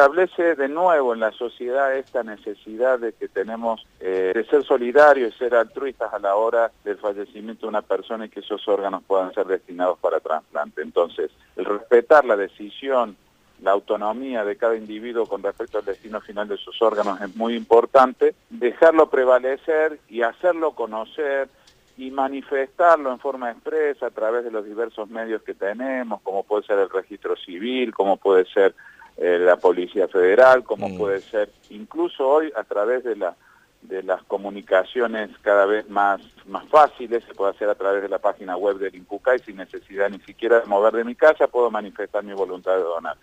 establece de nuevo en la sociedad esta necesidad de que tenemos de ser solidarios y ser altruistas a la hora del fallecimiento de una persona y que esos órganos puedan ser destinados para trasplante. Entonces, el respetar la decisión, la autonomía de cada individuo con respecto al destino final de sus órganos es muy importante, dejarlo prevalecer y hacerlo conocer y manifestarlo en forma expresa a través de los diversos medios que tenemos, como puede ser el registro civil, como puede ser la Policía Federal, como puede ser incluso hoy a través de las comunicaciones cada vez más fáciles, se puede hacer a través de la página web del INPUCAY sin necesidad ni siquiera de mover de mi casa, puedo manifestar mi voluntad de donar.